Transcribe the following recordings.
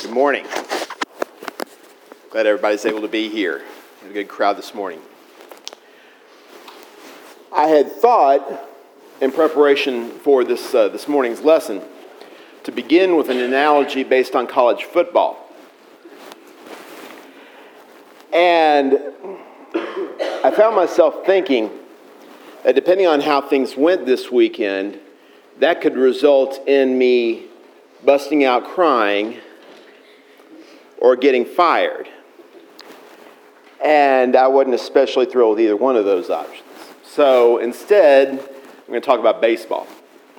Good morning. Glad everybody's able to be here. We had a good crowd this morning. I had thought, in preparation for this morning's lesson, to begin with an analogy based on college football. And I found myself thinking that depending on how things went this weekend, that could result in me busting out crying or getting fired. And I wasn't especially thrilled with either one of those options. So instead, I'm going to talk about baseball.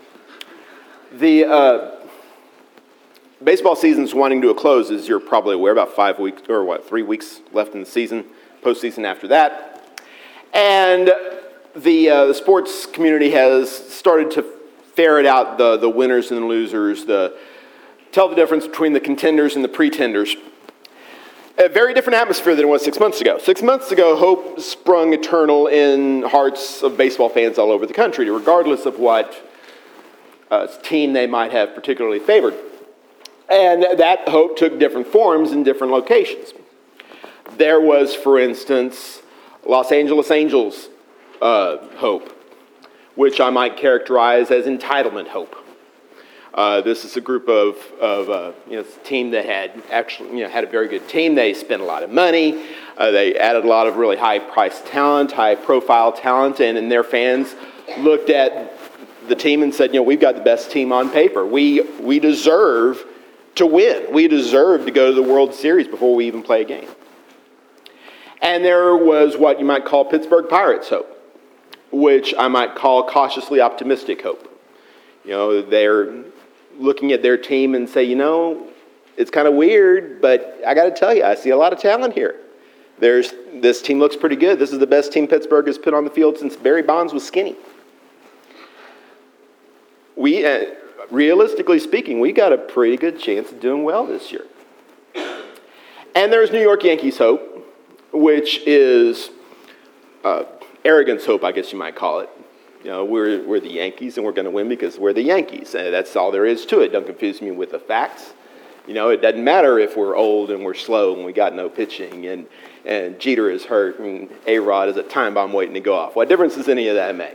The baseball season's winding to a close, as you're probably aware, about 5 weeks, or 3 weeks left in the season, postseason after that. And the sports community has started to ferret out the winners and the losers, tell the difference between the contenders and the pretenders. A very different atmosphere than it was 6 months ago. 6 months ago, hope sprung eternal in hearts of baseball fans all over the country, regardless of what team they might have particularly favored. And that hope took different forms in different locations. There was, for instance, Los Angeles Angels hope, which I might characterize as entitlement hope. This is a group of team that had actually had a very good team. They spent a lot of money. They added a lot of really high-priced talent, high-profile talent, and their fans looked at the team and said, we've got the best team on paper. We deserve to win. We deserve to go to the World Series before we even play a game. And there was what you might call Pittsburgh Pirates hope, which I might call cautiously optimistic hope. They're looking at their team and say, it's kind of weird, but I got to tell you, I see a lot of talent here. This team looks pretty good. This is the best team Pittsburgh has put on the field since Barry Bonds was skinny. Realistically speaking, we got a pretty good chance of doing well this year. And there's New York Yankees hope, which is arrogance hope, I guess you might call it. We're the Yankees, and we're going to win because we're the Yankees. And that's all there is to it. Don't confuse me with the facts. It doesn't matter if we're old and we're slow and we got no pitching and Jeter is hurt and A-Rod is a time bomb waiting to go off. What difference does any of that make?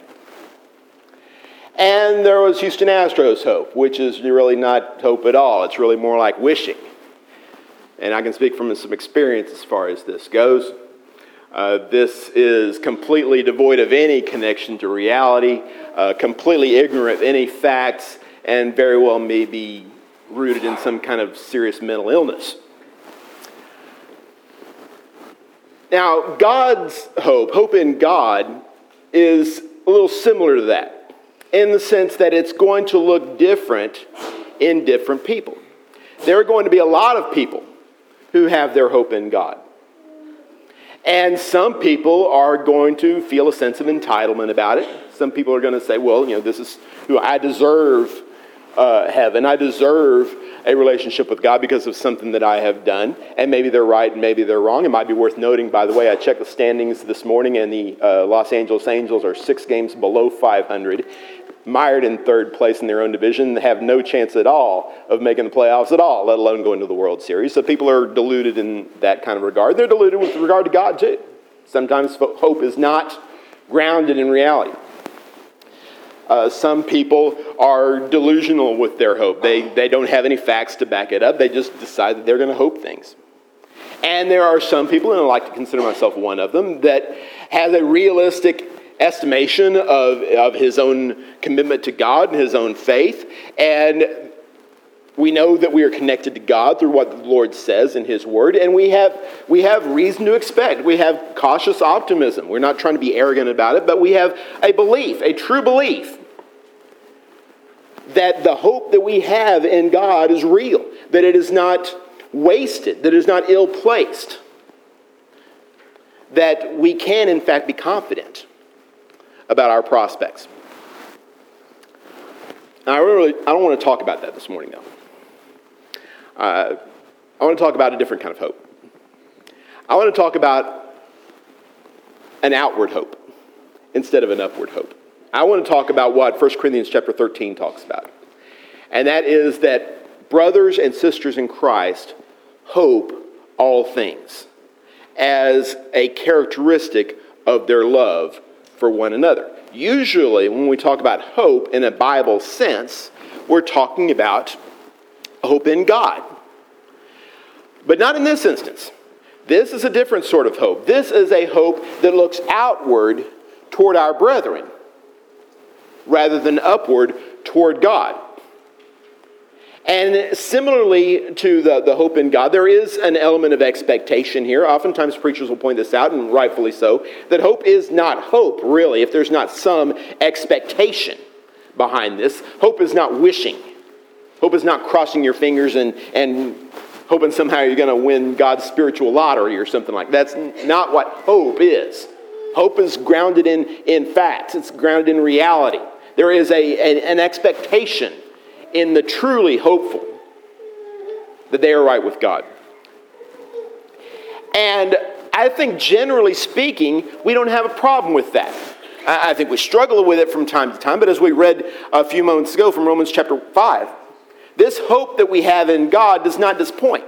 And there was Houston Astros hope, which is really not hope at all. It's really more like wishing. And I can speak from some experience as far as this goes. This is completely devoid of any connection to reality, completely ignorant of any facts, and very well may be rooted in some kind of serious mental illness. Now, God's hope in God, is a little similar to that, in the sense that it's going to look different in different people. There are going to be a lot of people who have their hope in God. And some people are going to feel a sense of entitlement about it. Some people are going to say, this is who I deserve heaven. I deserve a relationship with God because of something that I have done. And maybe they're right and maybe they're wrong. It might be worth noting, by the way, I checked the standings this morning, and the Los Angeles Angels are 6 games below 500. Mired in third place in their own division, have no chance at all of making the playoffs at all, let alone going to the World Series. So people are deluded in that kind of regard. They're deluded with regard to God, too. Sometimes hope is not grounded in reality. Some people are delusional with their hope. They don't have any facts to back it up. They just decide that they're going to hope things. And there are some people, and I like to consider myself one of them, that has a realistic estimation of his own commitment to God and his own faith. And we know that we are connected to God through what the Lord says in his word. And we have reason to expect. We have cautious optimism. We're not trying to be arrogant about it, but we have a belief, a true belief, that the hope that we have in God is real, that it is not wasted, that it is not ill-placed, that we can, in fact, be confident about our prospects. Now, I don't want to talk about that this morning, though. I want to talk about a different kind of hope. I want to talk about an outward hope instead of an upward hope. I want to talk about what 1 Corinthians chapter 13 talks about. And that is that brothers and sisters in Christ hope all things as a characteristic of their love for one another. Usually, when we talk about hope in a Bible sense, we're talking about hope in God. But not in this instance. This is a different sort of hope. This is a hope that looks outward toward our brethren rather than upward toward God. And similarly to the hope in God, there is an element of expectation here. Oftentimes preachers will point this out, and rightfully so, that hope is not hope, really, if there's not some expectation behind this. Hope is not wishing. Hope is not crossing your fingers and hoping somehow you're going to win God's spiritual lottery or something like that. That's not what hope is. Hope is grounded in facts. It's grounded in reality. There is an expectation in the truly hopeful that they are right with God. And I think generally speaking, we don't have a problem with that. I think we struggle with it from time to time, but as we read a few moments ago from Romans chapter 5, this hope that we have in God does not disappoint.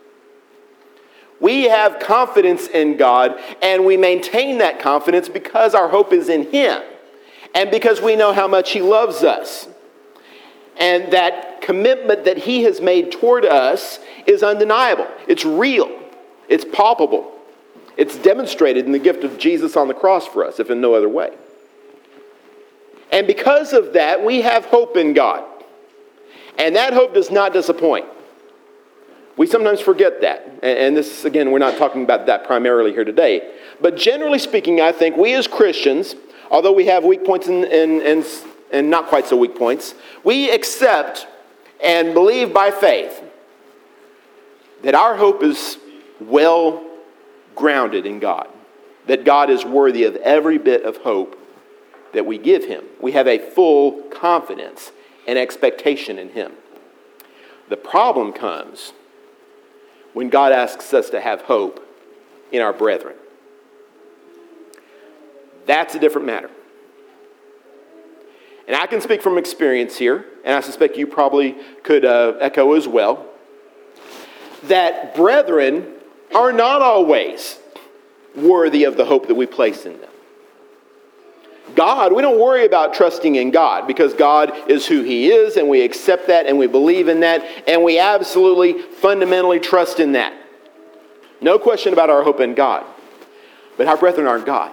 We have confidence in God, and we maintain that confidence because our hope is in Him, and because we know how much He loves us. And that commitment that He has made toward us is undeniable. It's real. It's palpable. It's demonstrated in the gift of Jesus on the cross for us, if in no other way. And because of that, we have hope in God. And that hope does not disappoint. We sometimes forget that. And this, again, we're not talking about that primarily here today. But generally speaking, I think we as Christians, although we have weak points and not quite so weak points, we accept and believe by faith that our hope is well grounded in God, that God is worthy of every bit of hope that we give Him. We have a full confidence and expectation in Him. The problem comes when God asks us to have hope in our brethren. That's a different matter. And I can speak from experience here, and I suspect you probably could echo as well, that brethren are not always worthy of the hope that we place in them. God, we don't worry about trusting in God because God is who He is, and we accept that, and we believe in that, and we absolutely, fundamentally trust in that. No question about our hope in God. But our brethren aren't God.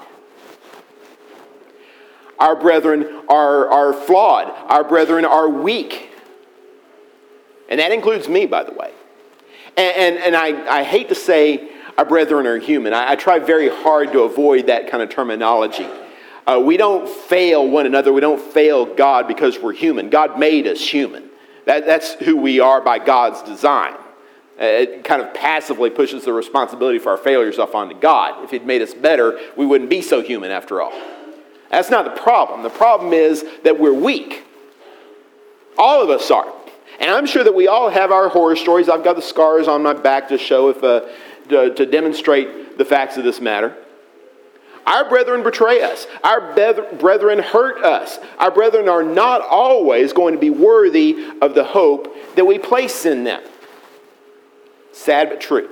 Our brethren are flawed. Our brethren are weak. And that includes me, by the way. And I hate to say our brethren are human. I try very hard to avoid that kind of terminology. We don't fail one another. We don't fail God because we're human. God made us human. That's who we are by God's design. It kind of passively pushes the responsibility for our failures off onto God. If He'd made us better, we wouldn't be so human after all. That's not the problem. The problem is that we're weak. All of us are. And I'm sure that we all have our horror stories. I've got the scars on my back to show to demonstrate the facts of this matter. Our brethren betray us. Our brethren hurt us. Our brethren are not always going to be worthy of the hope that we place in them. Sad but true.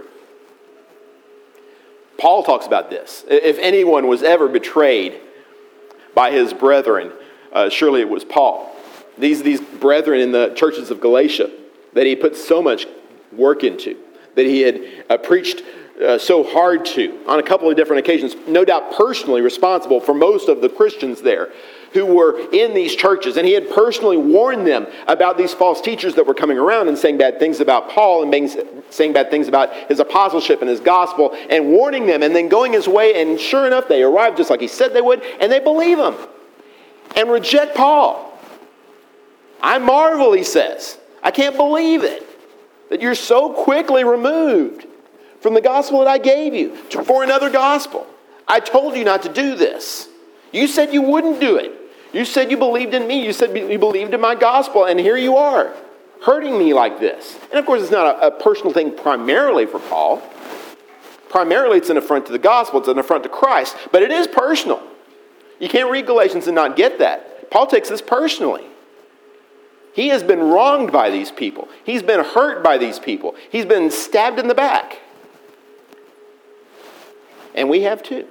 Paul talks about this. If anyone was ever betrayed by his brethren, surely it was Paul. These brethren in the churches of Galatia that he put so much work into, that he had preached so hard to on a couple of different occasions, no doubt personally responsible for most of the Christians there who were in these churches. And he had personally warned them about these false teachers that were coming around and saying bad things about Paul and saying bad things about his apostleship and his gospel and warning them and then going his way. And sure enough, they arrived just like he said they would, and they believe him and reject Paul. I marvel, he says. I can't believe it, that you're so quickly removed from the gospel that I gave you for another gospel. I told you not to do this. You said you wouldn't do it. You said you believed in me. You said you believed in my gospel, and here you are, hurting me like this. And of course, it's not a personal thing primarily for Paul. Primarily, it's an affront to the gospel. It's an affront to Christ. But it is personal. You can't read Galatians and not get that. Paul takes this personally. He has been wronged by these people. He's been hurt by these people. He's been stabbed in the back. And we have too.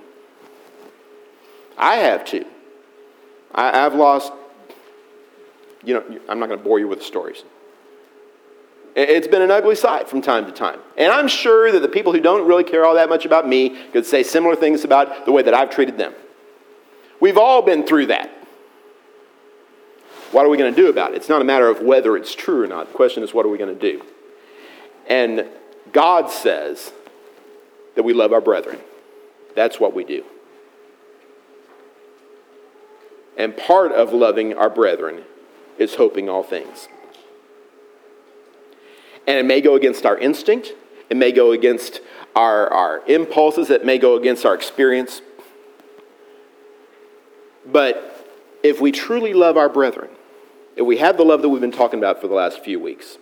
I have too. I've lost, I'm not going to bore you with the stories. It's been an ugly sight from time to time. And I'm sure that the people who don't really care all that much about me could say similar things about the way that I've treated them. We've all been through that. What are we going to do about it? It's not a matter of whether it's true or not. The question is, what are we going to do? And God says that we love our brethren. That's what we do. And part of loving our brethren is hoping all things. And it may go against our instinct. It may go against our impulses. It may go against our experience. But if we truly love our brethren, if we have the love that we've been talking about for the last few weeks,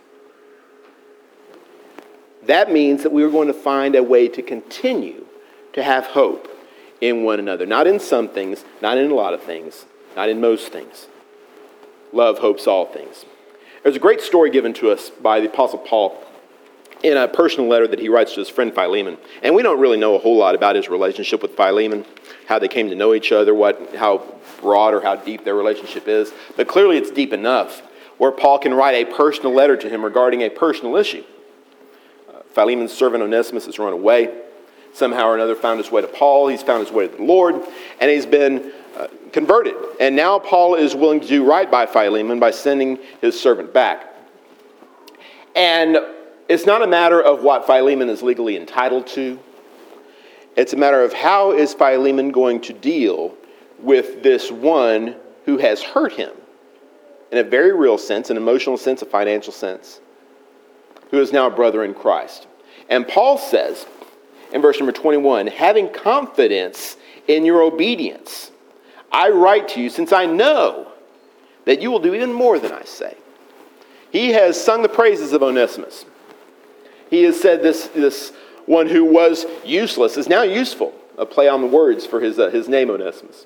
that means that we are going to find a way to continue to have hope in one another. Not in some things, not in a lot of things, not in most things. Love hopes all things. There's a great story given to us by the Apostle Paul in a personal letter that he writes to his friend Philemon. And we don't really know a whole lot about his relationship with Philemon, how they came to know each other, how broad or how deep their relationship is. But clearly it's deep enough where Paul can write a personal letter to him regarding a personal issue. Philemon's servant Onesimus has run away. Somehow or another found his way to Paul. He's found his way to the Lord. And he's been converted. And now Paul is willing to do right by Philemon by sending his servant back. And it's not a matter of what Philemon is legally entitled to. It's a matter of how is Philemon going to deal with this one who has hurt him in a very real sense, an emotional sense, a financial sense, who is now a brother in Christ. And Paul says in verse number 21, having confidence in your obedience, I write to you since I know that you will do even more than I say. He has sung the praises of Onesimus. He has said this one who was useless is now useful, a play on the words for his name Onesimus.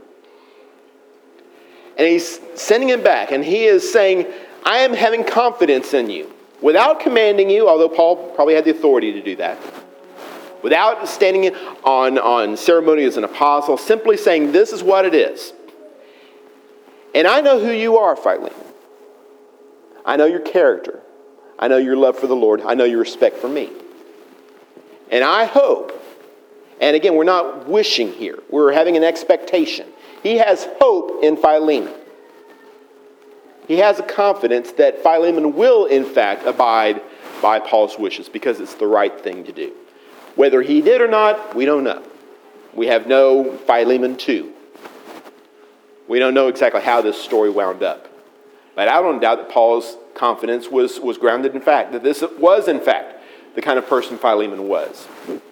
And he's sending him back, and he is saying, I am having confidence in you, without commanding you, although Paul probably had the authority to do that, without standing on ceremony as an apostle, simply saying, this is what it is. And I know who you are, Philemon. I know your character. I know your love for the Lord. I know your respect for me. And I hope, and again, we're not wishing here. We're having an expectation. He has hope in Philemon. He has a confidence that Philemon will, in fact, abide by Paul's wishes because it's the right thing to do. Whether he did or not, we don't know. We have no Philemon 2. We don't know exactly how this story wound up. But I don't doubt that Paul's confidence was grounded in fact, that this was, in fact, the kind of person Philemon was.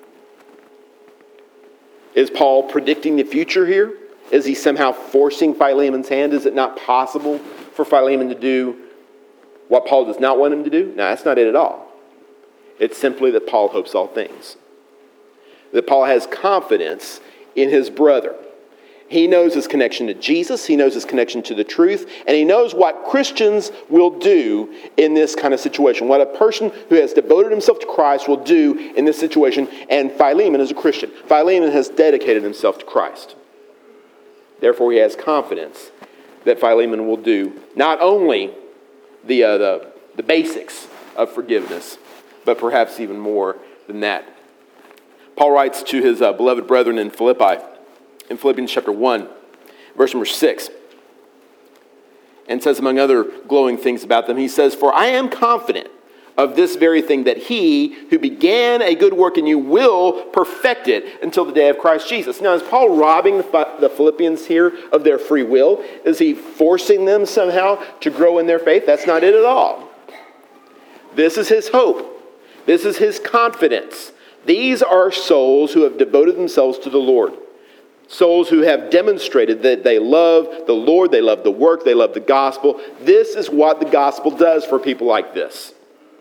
Is Paul predicting the future here? Is he somehow forcing Philemon's hand? Is it not possible for Philemon to do what Paul does not want him to do? No, that's not it at all. It's simply that Paul hopes all things. That Paul has confidence in his brother. He knows his connection to Jesus. He knows his connection to the truth. And he knows what Christians will do in this kind of situation. What a person who has devoted himself to Christ will do in this situation. And Philemon is a Christian. Philemon has dedicated himself to Christ. Therefore, he has confidence that Philemon will do not only the basics of forgiveness, but perhaps even more than that. Paul writes to his beloved brethren in Philippi, in Philippians chapter 1, verse number 6, and says, among other glowing things about them, he says, for I am confident of this very thing, that he who began a good work in you will perfect it until the day of Christ Jesus. Now, is Paul robbing the Philippians here of their free will? Is he forcing them somehow to grow in their faith? That's not it at all. This is his hope. This is his confidence. These are souls who have devoted themselves to the Lord. Souls who have demonstrated that they love the Lord, they love the work, they love the gospel. This is what the gospel does for people like this.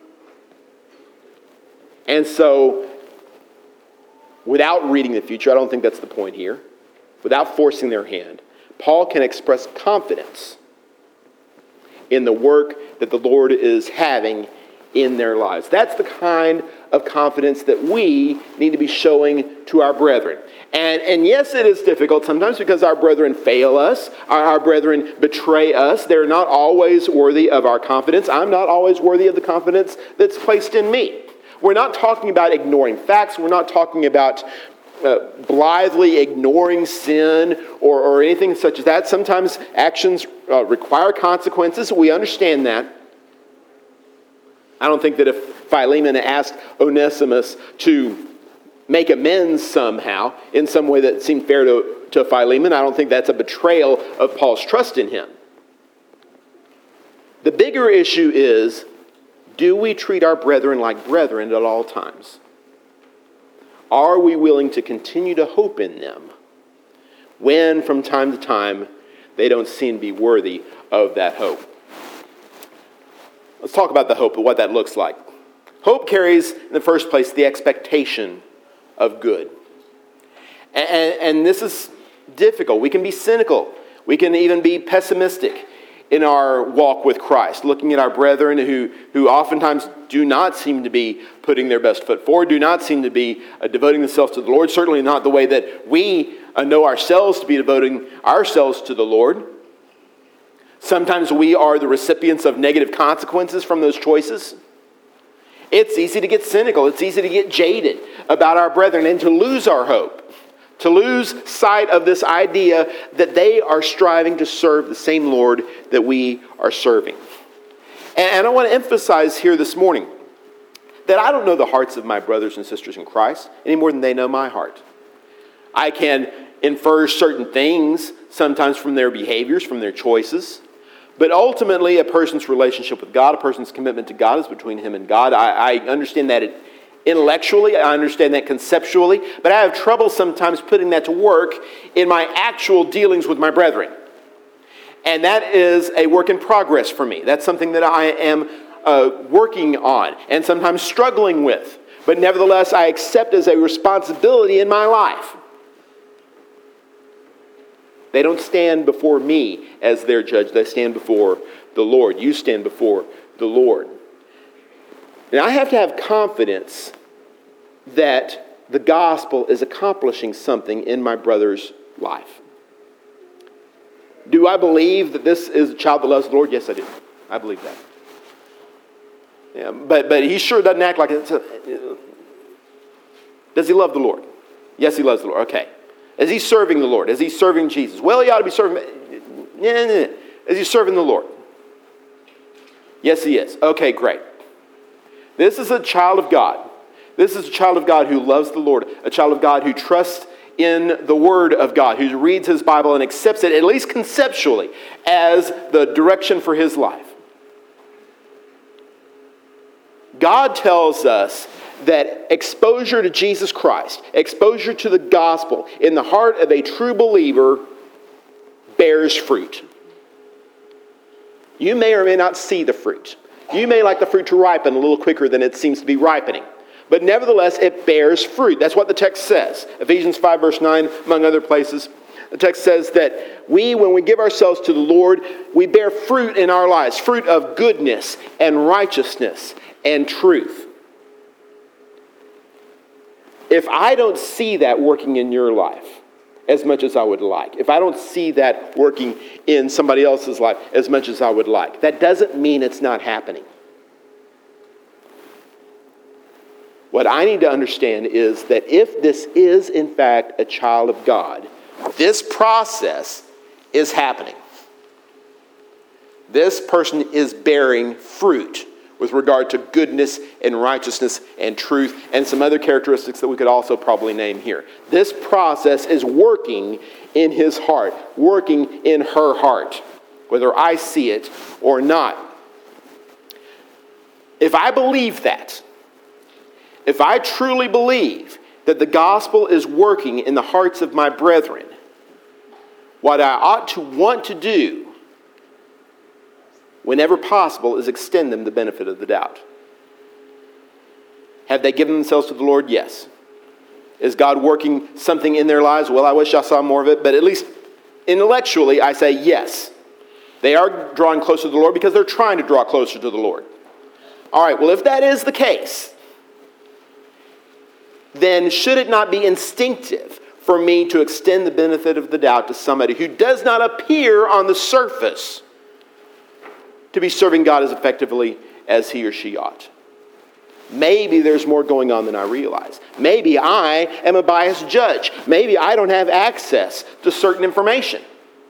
And so, without reading the future, I don't think that's the point here, without forcing their hand, Paul can express confidence in the work that the Lord is having in their lives. That's the kind of confidence that we need to be showing to our brethren. And yes, it is difficult sometimes because our brethren fail us. Our brethren betray us. They're not always worthy of our confidence. I'm not always worthy of the confidence that's placed in me. We're not talking about ignoring facts. We're not talking about blithely ignoring sin or anything such as that. Sometimes actions require consequences. We understand that. I don't think that if Philemon asked Onesimus to make amends somehow in some way that seemed fair to Philemon, I don't think that's a betrayal of Paul's trust in him. The bigger issue is, do we treat our brethren like brethren at all times? Are we willing to continue to hope in them when from time to time they don't seem to be worthy of that hope? Let's talk about the hope and what that looks like. Hope carries, in the first place, the expectation of good. And this is difficult. We can be cynical. We can even be pessimistic in our walk with Christ, looking at our brethren who oftentimes do not seem to be putting their best foot forward, do not seem to be devoting themselves to the Lord, certainly not the way that we know ourselves to be devoting ourselves to the Lord. Sometimes we are the recipients of negative consequences from those choices. It's easy to get cynical. It's easy to get jaded about our brethren and to lose our hope, to lose sight of this idea that they are striving to serve the same Lord that we are serving. And I want to emphasize here this morning that I don't know the hearts of my brothers and sisters in Christ any more than they know my heart. I can infer certain things sometimes from their behaviors, from their choices. But ultimately, a person's relationship with God, a person's commitment to God is between him and God. I understand that intellectually, I understand that conceptually, but I have trouble sometimes putting that to work in my actual dealings with my brethren. And that is a work in progress for me. That's something that I am working on and sometimes struggling with. But nevertheless, I accept as a responsibility in my life. They don't stand before me as their judge. They stand before the Lord. You stand before the Lord. And I have to have confidence that the gospel is accomplishing something in my brother's life. Do I believe that this is a child that loves the Lord? Yes, I do. I believe that. Yeah, but he sure doesn't act like it. Does he love the Lord? Yes, he loves the Lord. Okay. Is he serving the Lord? Is he serving Jesus? Well, he ought to be serving. Is he serving the Lord? Yes, he is. Okay, great. This is a child of God. This is a child of God who loves the Lord. A child of God who trusts in the Word of God, who reads his Bible and accepts it, at least conceptually, as the direction for his life. God tells us that exposure to Jesus Christ, exposure to the gospel in the heart of a true believer bears fruit. You may or may not see the fruit. You may like the fruit to ripen a little quicker than it seems to be ripening. But nevertheless, it bears fruit. That's what the text says. Ephesians 5 verse 9, among other places. The text says that when we give ourselves to the Lord, we bear fruit in our lives. Fruit of goodness and righteousness and truth. If I don't see that working in your life as much as I would like, if I don't see that working in somebody else's life as much as I would like, that doesn't mean it's not happening. What I need to understand is that if this is in fact a child of God, this process is happening. This person is bearing fruit with regard to goodness and righteousness and truth and some other characteristics that we could also probably name here. This process is working in his heart, working in her heart, whether I see it or not. If I believe that, if I truly believe that the gospel is working in the hearts of my brethren, what I ought to want to do whenever possible is extend them the benefit of the doubt. Have they given themselves to the Lord? Yes. Is God working something in their lives? Well, I wish I saw more of it, but at least intellectually I say yes. They are drawing closer to the Lord because they're trying to draw closer to the Lord. All right, well, if that is the case, then should it not be instinctive for me to extend the benefit of the doubt to somebody who does not appear on the surface to be serving God as effectively as he or she ought? Maybe there's more going on than I realize. Maybe I am a biased judge. Maybe I don't have access to certain information.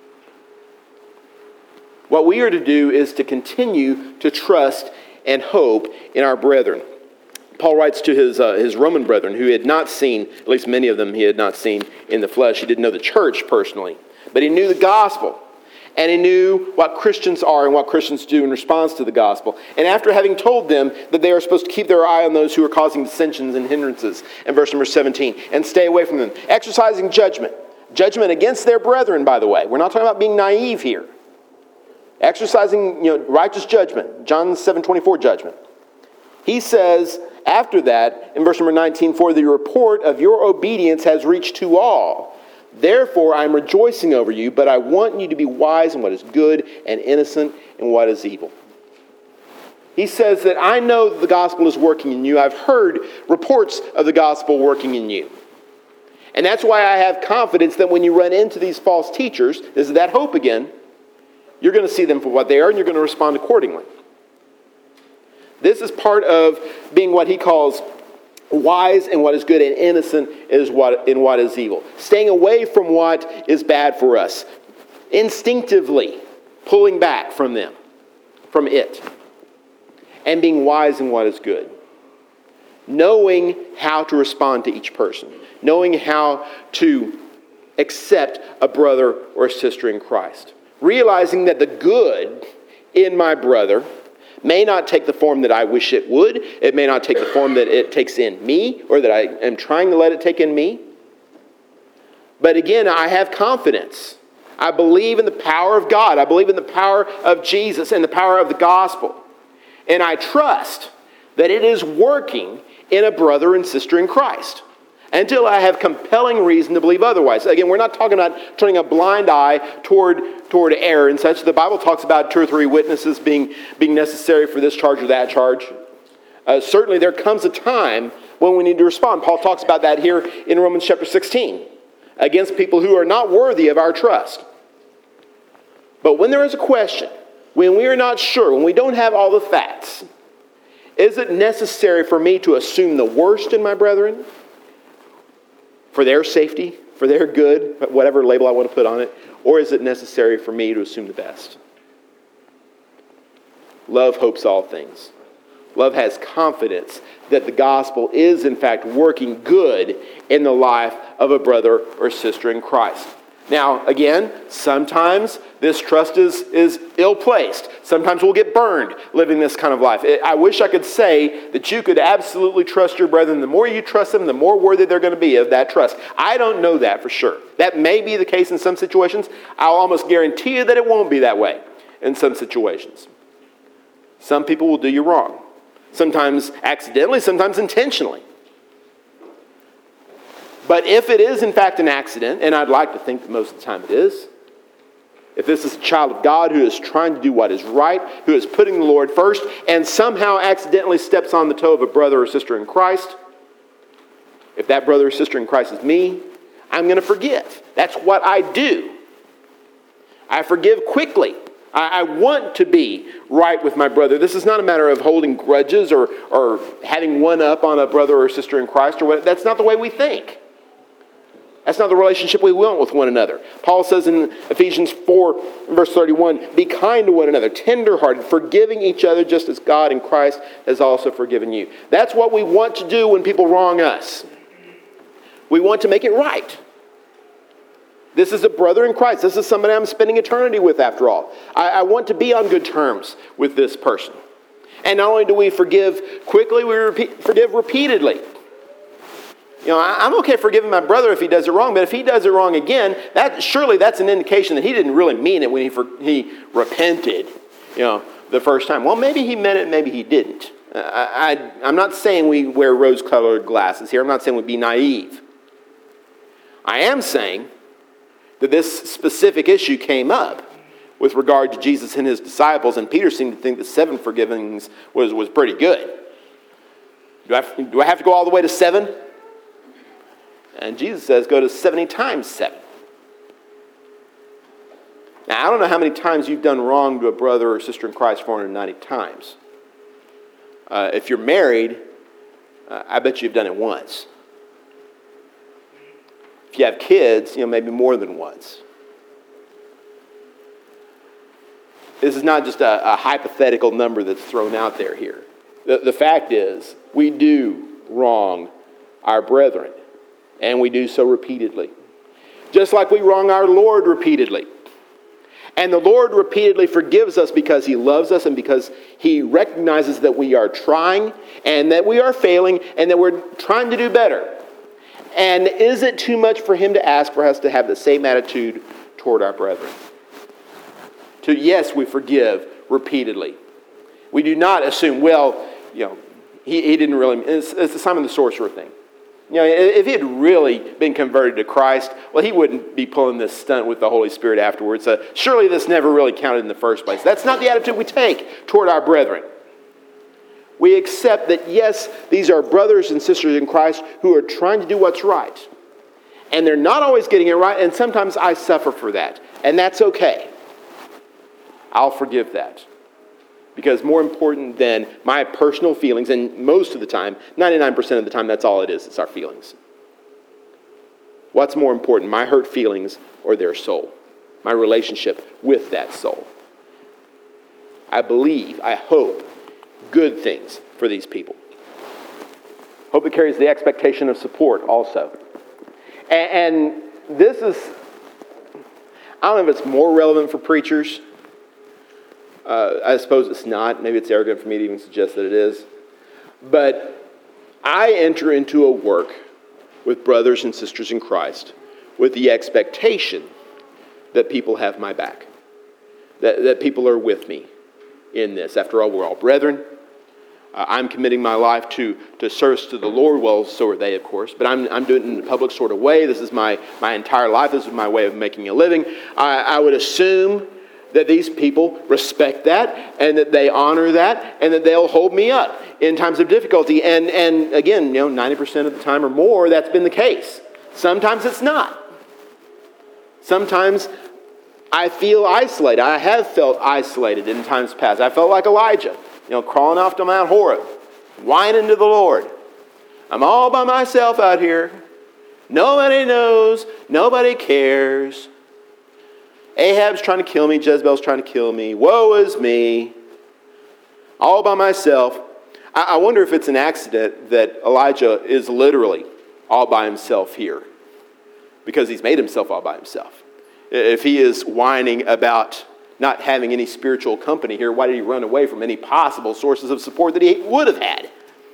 What we are to do is to continue to trust and hope in our brethren. Paul writes to his Roman brethren who he had not seen, at least many of them he had not seen in the flesh. He didn't know the church personally, but he knew the gospel. And he knew what Christians are and what Christians do in response to the gospel. And after having told them that they are supposed to keep their eye on those who are causing dissensions and hindrances, in verse number 17, and stay away from them, exercising judgment. Judgment against their brethren, by the way. We're not talking about being naive here. Exercising righteous judgment, John 7:24 judgment. He says after that, in verse number 19, for the report of your obedience has reached to all. Therefore, I am rejoicing over you, but I want you to be wise in what is good and innocent in what is evil. He says that I know that the gospel is working in you. I've heard reports of the gospel working in you. And that's why I have confidence that when you run into these false teachers, this is that hope again, you're going to see them for what they are and you're going to respond accordingly. This is part of being what he calls wise in what is good and innocent in what is evil. Staying away from what is bad for us. Instinctively pulling back from them, from it. And being wise in what is good. Knowing how to respond to each person. Knowing how to accept a brother or a sister in Christ. Realizing that the good in my brother may not take the form that I wish it would. It may not take the form that it takes in me or that I am trying to let it take in me. But again, I have confidence. I believe in the power of God. I believe in the power of Jesus and the power of the gospel. And I trust that it is working in a brother and sister in Christ. Until I have compelling reason to believe otherwise. Again, we're not talking about turning a blind eye toward error and such. The Bible talks about 2 or 3 witnesses being necessary for this charge or that charge. Certainly there comes a time when we need to respond. Paul talks about that here in Romans chapter 16. Against people who are not worthy of our trust. But when there is a question, when we are not sure, when we don't have all the facts, is it necessary for me to assume the worst in my brethren? For their safety, for their good, whatever label I want to put on it? Or is it necessary for me to assume the best? Love hopes all things. Love has confidence that the gospel is in fact working good in the life of a brother or sister in Christ. Now, again, sometimes this trust is ill-placed. Sometimes we'll get burned living this kind of life. I wish I could say that you could absolutely trust your brethren. The more you trust them, the more worthy they're going to be of that trust. I don't know that for sure. That may be the case in some situations. I'll almost guarantee you that it won't be that way in some situations. Some people will do you wrong. Sometimes accidentally, sometimes intentionally. But if it is in fact an accident, and I'd like to think that most of the time it is, if this is a child of God who is trying to do what is right, who is putting the Lord first, and somehow accidentally steps on the toe of a brother or sister in Christ, if that brother or sister in Christ is me, I'm going to forgive. That's what I do. I forgive quickly. I want to be right with my brother. This is not a matter of holding grudges or having one up on a brother or sister in Christ or what. That's not the way we think. That's not the relationship we want with one another. Paul says in Ephesians 4, verse 31, be kind to one another, tenderhearted, forgiving each other just as God in Christ has also forgiven you. That's what we want to do when people wrong us. We want to make it right. This is a brother in Christ. This is somebody I'm spending eternity with after all. I want to be on good terms with this person. And not only do we forgive quickly, we forgive repeatedly. I'm okay forgiving my brother if he does it wrong, but if he does it wrong again, surely that's an indication that he didn't really mean it when he repented, the first time. Well, maybe he meant it, maybe he didn't. I'm not saying we wear rose-colored glasses here. I'm not saying we be naive. I am saying that this specific issue came up with regard to Jesus and his disciples, and Peter seemed to think that 7 forgivings was pretty good. Do I have to go all the way to 7? And Jesus says, go to 70 times 7. Now, I don't know how many times you've done wrong to a brother or sister in Christ 490 times. If you're married, I bet you've done it once. If you have kids, maybe more than once. This is not just a hypothetical number that's thrown out there here. The fact is, we do wrong our brethren, and we do so repeatedly. Just like we wrong our Lord repeatedly. And the Lord repeatedly forgives us because he loves us and because he recognizes that we are trying and that we are failing and that we're trying to do better. And is it too much for him to ask for us to have the same attitude toward our brethren? Yes, we forgive repeatedly. We do not assume, he didn't really, it's the Simon the Sorcerer thing. If he had really been converted to Christ, he wouldn't be pulling this stunt with the Holy Spirit afterwards. Surely this never really counted in the first place. That's not the attitude we take toward our brethren. We accept that, yes, these are brothers and sisters in Christ who are trying to do what's right. And they're not always getting it right, and sometimes I suffer for that. And that's okay. I'll forgive that. Because more important than my personal feelings, and most of the time, 99% of the time, that's all it is. It's our feelings. What's more important, my hurt feelings or their soul? My relationship with that soul. I believe, I hope, good things for these people. Hope it carries the expectation of support also. And this is, I don't know if it's more relevant for preachers. I suppose it's not. Maybe it's arrogant for me to even suggest that it is. But I enter into a work with brothers and sisters in Christ with the expectation that people have my back. That people are with me in this. After all, we're all brethren. I'm committing my life to service to the Lord. Well, so are they, of course. But I'm doing it in a public sort of way. This is my entire life. This is my way of making a living. I would assume that these people respect that and that they honor that and that they'll hold me up in times of difficulty. And again, 90% of the time or more, that's been the case. Sometimes it's not. Sometimes I feel isolated. I have felt isolated in times past. I felt like Elijah, crawling off to Mount Horeb, whining to the Lord. I'm all by myself out here. Nobody knows. Nobody cares. Ahab's trying to kill me. Jezebel's trying to kill me. Woe is me. All by myself. I wonder if it's an accident that Elijah is literally all by himself here. Because he's made himself all by himself. If he is whining about not having any spiritual company here, why did he run away from any possible sources of support that he would have had?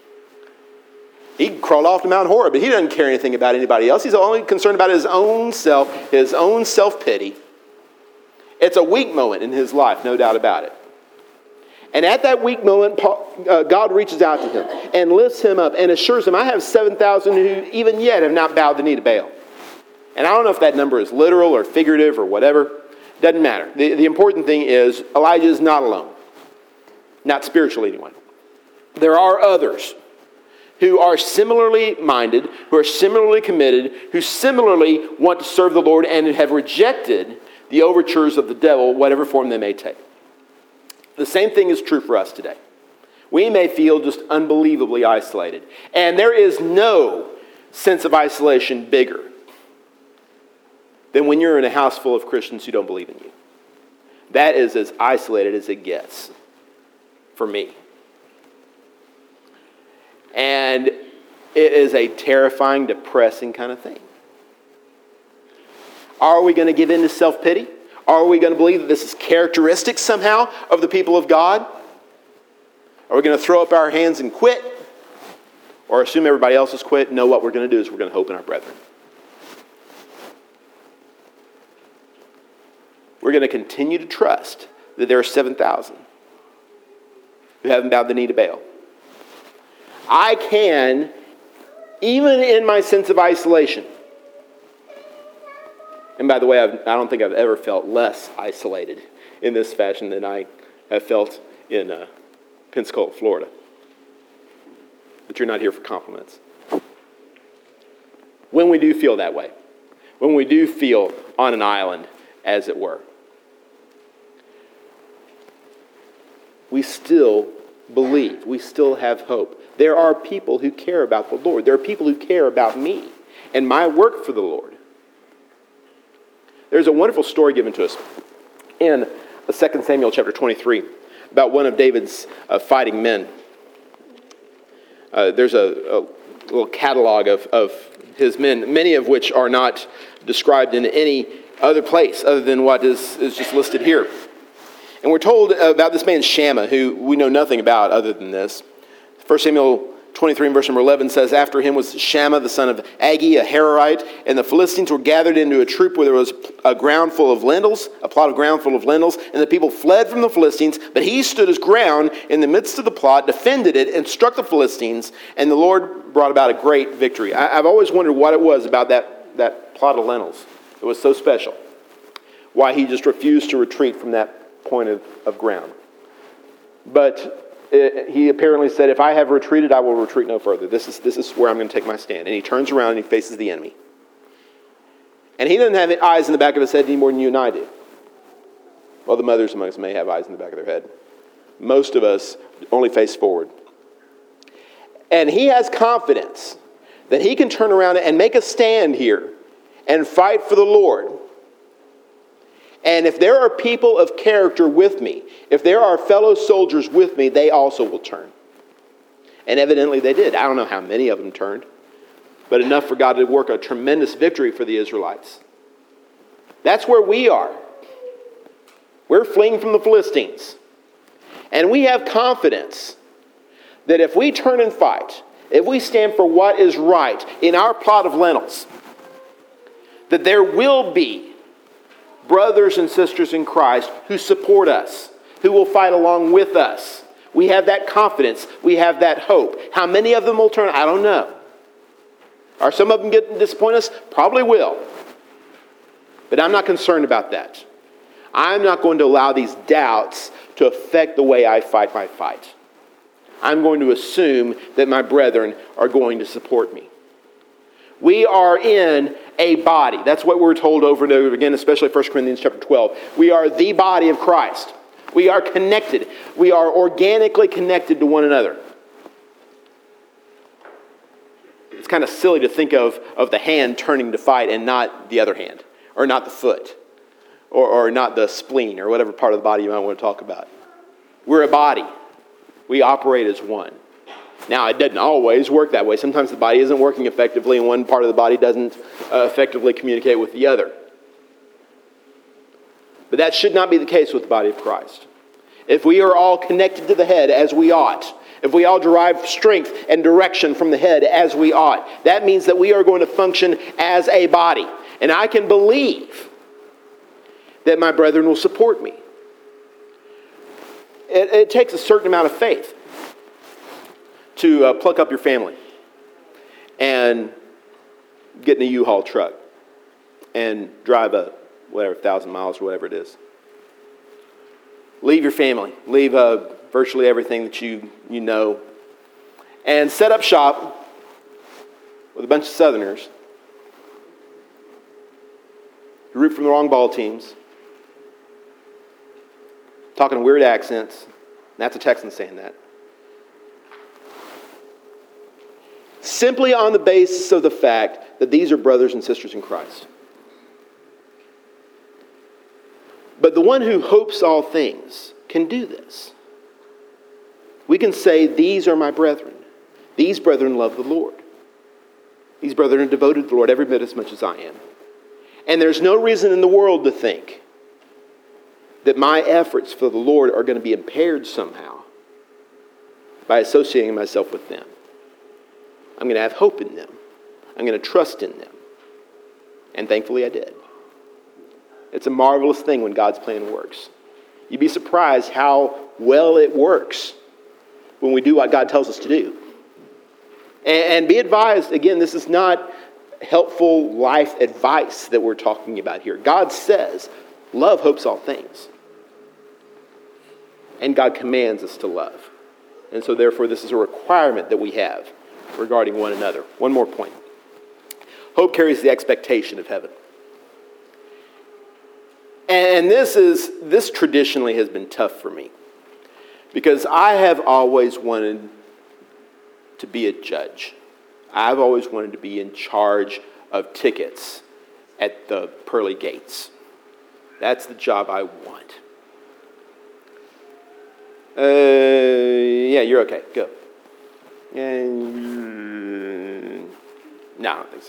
He crawled off to Mount Horeb, but he doesn't care anything about anybody else. He's only concerned about his own self, his own self-pity. It's a weak moment in his life, no doubt about it. And at that weak moment, God reaches out to him and lifts him up and assures him, I have 7,000 who even yet have not bowed the knee to Baal. And I don't know if that number is literal or figurative or whatever. Doesn't matter. The important thing is Elijah is not alone. Not spiritually anyway. There are others who are similarly minded, who are similarly committed, who similarly want to serve the Lord and have rejected the overtures of the devil, whatever form they may take. The same thing is true for us today. We may feel just unbelievably isolated. And there is no sense of isolation bigger than when you're in a house full of Christians who don't believe in you. That is as isolated as it gets for me. And it is a terrifying, depressing kind of thing. Are we going to give in to self-pity? Are we going to believe that this is characteristic somehow of the people of God? Are we going to throw up our hands and quit? Or assume everybody else has quit? No, what we're going to do is we're going to hope in our brethren. We're going to continue to trust that there are 7,000 who haven't bowed the knee to Baal. I can, even in my sense of isolation, And by the way, I don't think I've ever felt less isolated in this fashion than I have felt in Pensacola, Florida. But you're not here for compliments. When we do feel that way, when we do feel on an island, as it were, we still believe. We still have hope. There are people who care about the Lord. There are people who care about me and my work for the Lord. There's a wonderful story given to us in 2 Samuel chapter 23 about one of David's fighting men. There's a little catalog of his men, many of which are not described in any other place other than what is just listed here. And we're told about this man Shammah, who we know nothing about other than this. 1 Samuel 23 and verse number 11 says, after him was Shammah, the son of Agee, a Hararite, and the Philistines were gathered into a troop where there was a ground full of lentils, a plot of ground full of lentils, and the people fled from the Philistines, but he stood his ground in the midst of the plot, defended it, and struck the Philistines, and the Lord brought about a great victory. I've always wondered what it was about that plot of lentils that was so special, why he just refused to retreat from that point of ground. But he apparently said, if I have retreated, I will retreat no further. This is where I'm going to take my stand. And he turns around and he faces the enemy. And he doesn't have eyes in the back of his head any more than you and I do. Well, the mothers among us may have eyes in the back of their head. Most of us only face forward. And he has confidence that he can turn around and make a stand here and fight for the Lord. And if there are people of character with me, if there are fellow soldiers with me, they also will turn. And evidently they did. I don't know how many of them turned, but enough for God to work a tremendous victory for the Israelites. That's where we are. We're fleeing from the Philistines. And we have confidence that if we turn and fight, if we stand for what is right in our plot of lentils, that there will be brothers and sisters in Christ who support us, who will fight along with us. We have that confidence. We have that hope. How many of them will turn? I don't know. Are some of them going to disappoint us? Probably will. But I'm not concerned about that. I'm not going to allow these doubts to affect the way I fight my fight. I'm going to assume that my brethren are going to support me. We are in a body. That's what we're told over and over again, especially 1 Corinthians chapter 12. We are the body of Christ. We are connected. We are organically connected to one another. It's kind of silly to think of the hand turning to fight and not the other hand, or not the foot, or not the spleen, or whatever part of the body you might want to talk about. We're a body. We operate as one. Now, it doesn't always work that way. Sometimes the body isn't working effectively and one part of the body doesn't effectively communicate with the other. But that should not be the case with the body of Christ. If we are all connected to the head as we ought, if we all derive strength and direction from the head as we ought, that means that we are going to function as a body. And I can believe that my brethren will support me. It takes a certain amount of faith to pluck up your family and get in a U-Haul truck and drive 1,000 miles or whatever it is. Leave your family. Leave virtually everything that you know. And set up shop with a bunch of Southerners who root for the wrong ball teams, talking weird accents. That's a Texan saying that. Simply on the basis of the fact that these are brothers and sisters in Christ. But the one who hopes all things can do this. We can say, these are my brethren. These brethren love the Lord. These brethren are devoted to the Lord every bit as much as I am. And there's no reason in the world to think that my efforts for the Lord are going to be impaired somehow by associating myself with them. I'm going to have hope in them. I'm going to trust in them. And thankfully I did. It's a marvelous thing when God's plan works. You'd be surprised how well it works when we do what God tells us to do. And be advised, again, this is not helpful life advice that we're talking about here. God says, love hopes all things. And God commands us to love. And so therefore this is a requirement that we have regarding one another. One more point. Hope carries the expectation of heaven. And this traditionally has been tough for me, because I have always wanted to be a judge. I've always wanted to be in charge of tickets at the pearly gates. That's the job I want. Yeah, you're okay. Go. No, I don't think so.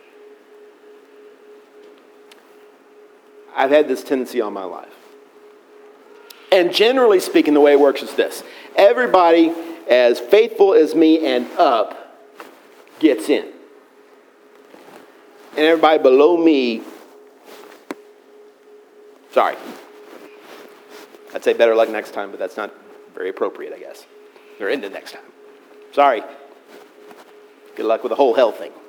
I've had this tendency all my life. And generally speaking, the way it works is this. Everybody as faithful as me and up gets in. And everybody below me, sorry. I'd say better luck next time, but that's not very appropriate, I guess. They're into next time. Sorry. Good luck with the whole hell thing.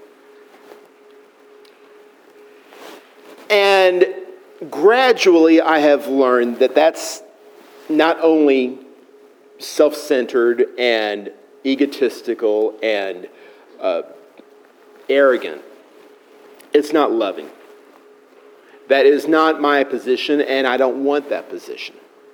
And gradually I have learned that that's not only self-centered and egotistical and arrogant, it's not loving. That is not my position, and I don't want that position.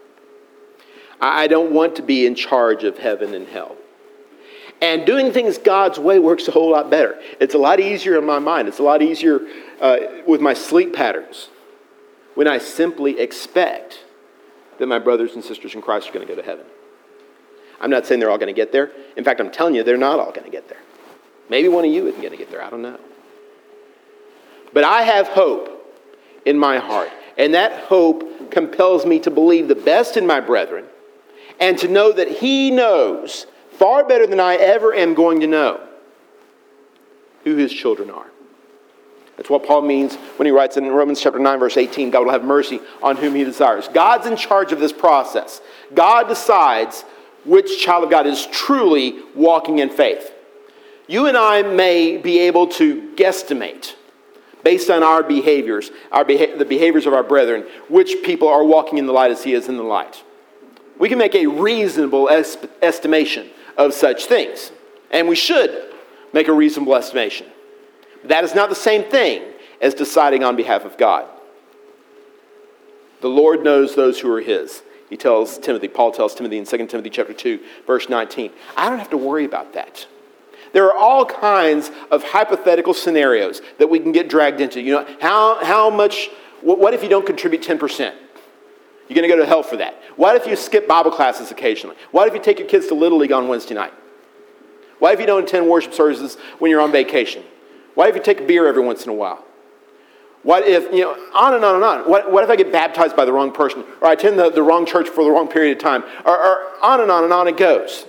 I don't want to be in charge of heaven and hell. And doing things God's way works a whole lot better. It's a lot easier in my mind. It's a lot easier with my sleep patterns when I simply expect that my brothers and sisters in Christ are going to go to heaven. I'm not saying they're all going to get there. In fact, I'm telling you, they're not all going to get there. Maybe one of you isn't going to get there. I don't know. But I have hope in my heart. And that hope compels me to believe the best in my brethren and to know that He knows far better than I ever am going to know who His children are. That's what Paul means when he writes in Romans chapter 9, verse 18, God will have mercy on whom He desires. God's in charge of this process. God decides which child of God is truly walking in faith. You and I may be able to guesstimate, based on our behaviors, the behaviors of our brethren, which people are walking in the light as He is in the light. We can make a reasonable estimation of such things. And we should make a reasonable estimation. But that is not the same thing as deciding on behalf of God. The Lord knows those who are His. Paul tells Timothy in 2 Timothy chapter 2, verse 19. I don't have to worry about that. There are all kinds of hypothetical scenarios that we can get dragged into. You know, how much, what if you don't contribute 10%? You're going to go to hell for that. What if you skip Bible classes occasionally? What if you take your kids to Little League on Wednesday night? What if you don't attend worship services when you're on vacation? What if you take a beer every once in a while? What if, on and on and on. What if I get baptized by the wrong person? Or I attend the wrong church for the wrong period of time? Or on and on it goes.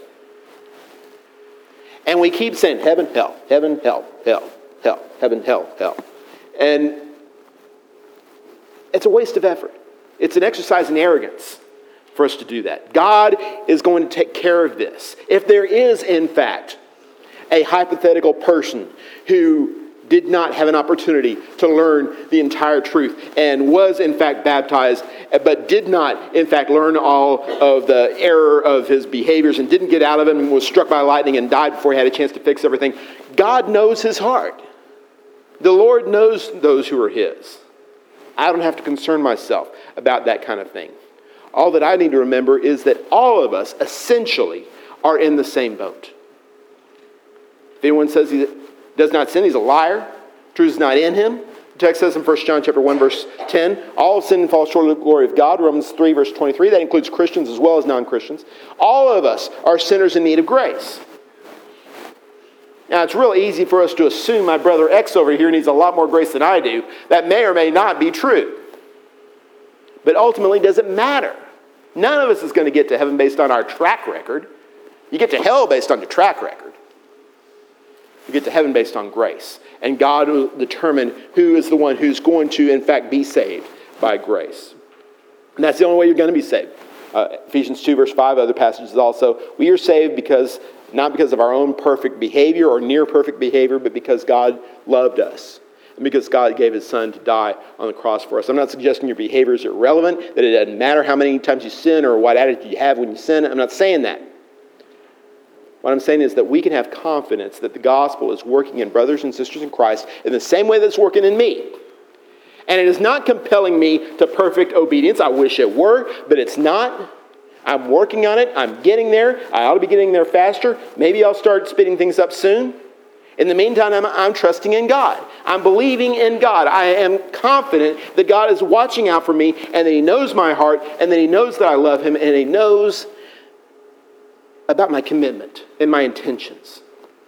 And we keep saying, heaven, hell, heaven, hell, hell, hell, heaven, hell, hell. And it's a waste of effort. It's an exercise in arrogance for us to do that. God is going to take care of this. If there is, in fact, a hypothetical person who did not have an opportunity to learn the entire truth and was, in fact, baptized, but did not, in fact, learn all of the error of his behaviors and didn't get out of it and was struck by lightning and died before he had a chance to fix everything, God knows his heart. The Lord knows those who are His. I don't have to concern myself about that kind of thing. All that I need to remember is that all of us, essentially, are in the same boat. If anyone says he does not sin, he's a liar. Truth is not in him. The text says in 1 John chapter 1, verse 10, all sin and fall short of the glory of God. Romans 3, verse 23, that includes Christians as well as non-Christians. All of us are sinners in need of grace. Now, it's real easy for us to assume my brother X over here needs a lot more grace than I do. That may or may not be true. But ultimately, does it matter? None of us is going to get to heaven based on our track record. You get to hell based on your track record. You get to heaven based on grace. And God will determine who is the one who's going to, in fact, be saved by grace. And that's the only way you're going to be saved. Ephesians 2 verse 5, other passages also. We are saved not because of our own perfect behavior or near perfect behavior, but because God loved us. And because God gave his son to die on the cross for us. I'm not suggesting your behavior is irrelevant, that it doesn't matter how many times you sin or what attitude you have when you sin. I'm not saying that. What I'm saying is that we can have confidence that the gospel is working in brothers and sisters in Christ in the same way that it's working in me. And it is not compelling me to perfect obedience. I wish it were, but it's not. I'm working on it. I'm getting there. I ought to be getting there faster. Maybe I'll start speeding things up soon. In the meantime, I'm trusting in God. I'm believing in God. I am confident that God is watching out for me and that he knows my heart and that he knows that I love him and he knows about my commitment and my intentions.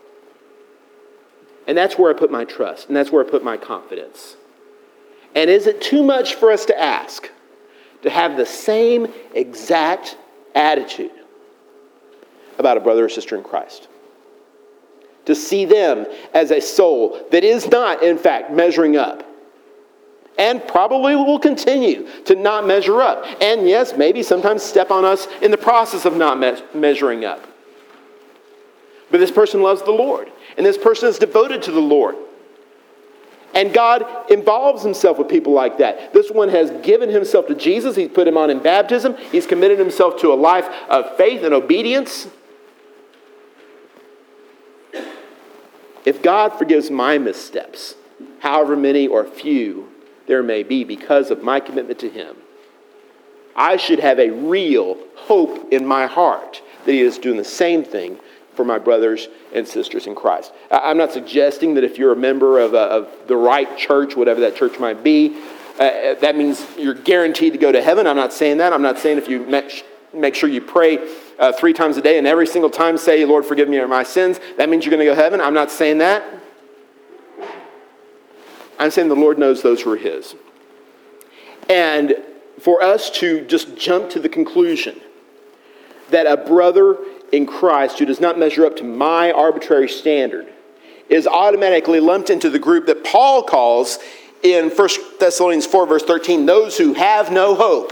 And that's where I put my trust and that's where I put my confidence. And is it too much for us to ask to have the same exact attitude about a brother or sister in Christ? To see them as a soul that is not, in fact, measuring up. And probably will continue to not measure up. And yes, maybe sometimes step on us in the process of not measuring up. But this person loves the Lord. And this person is devoted to the Lord. And God involves himself with people like that. This one has given himself to Jesus. He's put him on in baptism. He's committed himself to a life of faith and obedience. If God forgives my missteps, however many or few there may be because of my commitment to him, I should have a real hope in my heart that he is doing the same thing for my brothers and sisters in Christ. I'm not suggesting that if you're a member of the right church, whatever that church might be, that means you're guaranteed to go to heaven. I'm not saying that. I'm not saying if you make sure you pray 3 times a day and every single time say, Lord, forgive me of my sins, that means you're going to go to heaven. I'm not saying that. I'm saying the Lord knows those who are his. And for us to just jump to the conclusion that a brother in Christ who does not measure up to my arbitrary standard is automatically lumped into the group that Paul calls in 1 Thessalonians 4 verse 13, those who have no hope.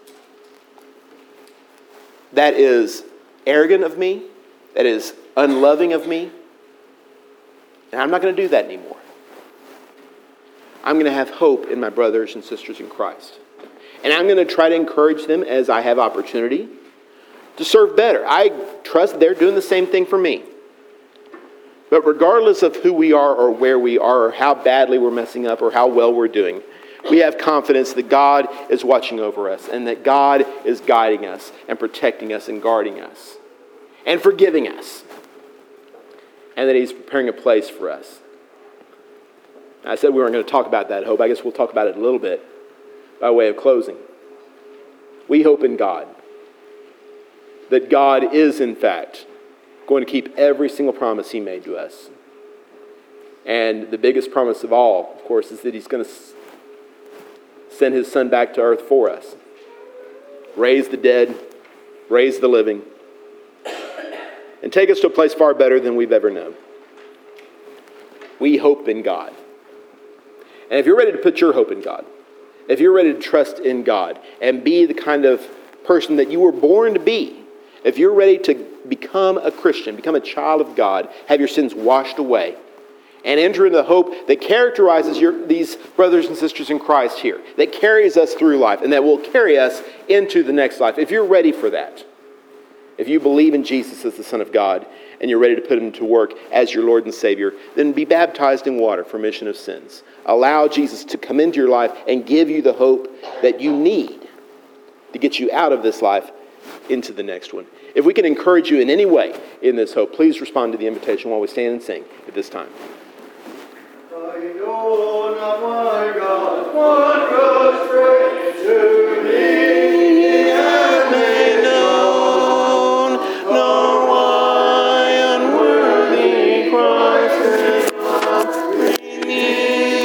That is arrogant of me. That is unloving of me. And I'm not going to do that anymore. I'm going to have hope in my brothers and sisters in Christ. And I'm going to try to encourage them as I have opportunity to serve better. I trust they're doing the same thing for me. But regardless of who we are or where we are or how badly we're messing up or how well we're doing, we have confidence that God is watching over us and that God is guiding us and protecting us and guarding us and forgiving us and that he's preparing a place for us. I said we weren't going to talk about that hope. I guess we'll talk about it a little bit by way of closing. We hope in God that God is, in fact, going to keep every single promise he made to us. And the biggest promise of all, of course, is that he's going to send his son back to earth for us. Raise the dead, raise the living, and take us to a place far better than we've ever known. We hope in God. And if you're ready to put your hope in God, if you're ready to trust in God and be the kind of person that you were born to be, if you're ready to become a Christian, become a child of God, have your sins washed away, and enter into the hope that characterizes these brothers and sisters in Christ here, that carries us through life, and that will carry us into the next life. If you're ready for that, if you believe in Jesus as the Son of God, and you're ready to put him to work as your Lord and Savior, then be baptized in water for remission of sins. Allow Jesus to come into your life and give you the hope that you need to get you out of this life into the next one. If we can encourage you in any way in this hope, please respond to the invitation while we stand and sing at this time.